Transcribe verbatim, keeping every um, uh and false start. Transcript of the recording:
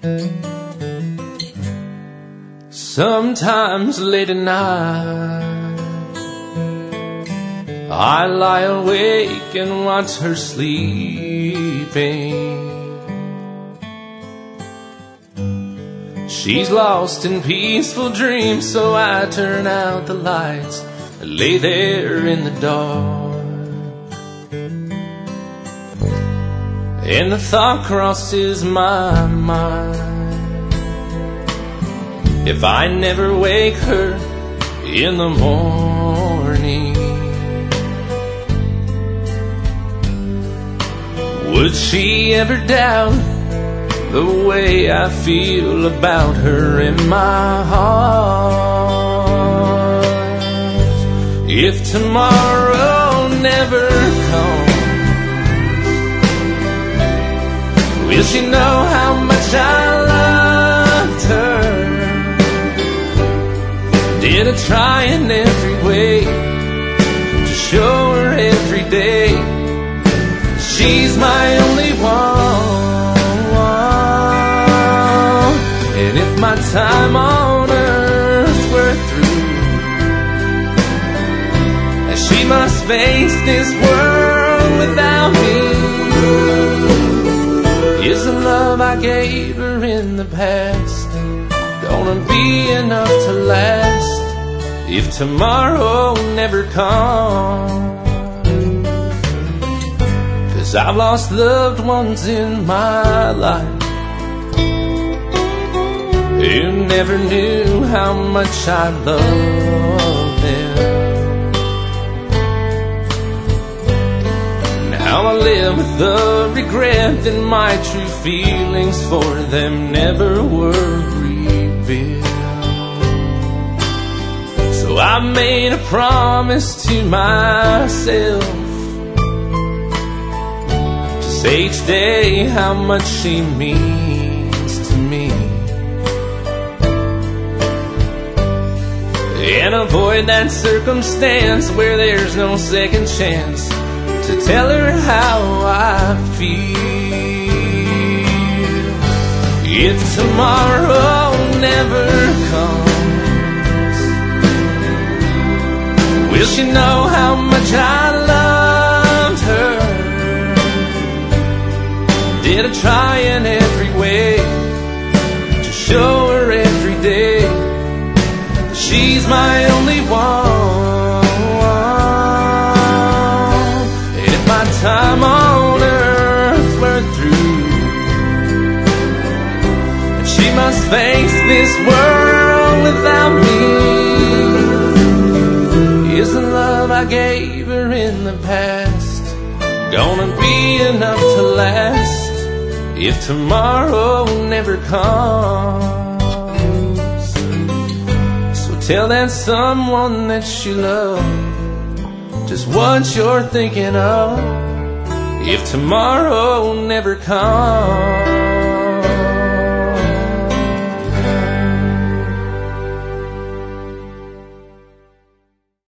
Sometimes late at night I lie awake and watch her sleeping. She's lost in peaceful dreams, so I turn out the lights and lay there in the dark. And the thought crosses my mind, if I never wake her in the morning, would she ever doubt the way I feel about her in my heart? If tomorrow never comes, will she know how much I loved her? Did I try in every way to show her every day she's my only one? And if my time on earth were through, and she must face this world without me, is the love I gave her in the past gonna be enough to last if tomorrow never comes? 'Cause I've lost loved ones in my life who never knew how much I loved them. Now I live with the regret that my true feelings for them never were revealed. So I made a promise to myself to say each day how much she means to me, and avoid that circumstance where there's no second chance to tell her how I feel. If tomorrow never comes, will she know how much I loved her? Did I try in every way to show her every day she's my only one? And if my time on earth were through, and she must face this world without me, is the love I gave her in the past gonna be enough to last if tomorrow never comes? Tell that someone that you love just what you're thinking of if tomorrow never comes.